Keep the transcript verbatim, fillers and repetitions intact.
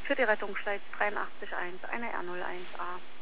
für die Rettungsschleiz dreiundachtzig eins, eine R null eins A.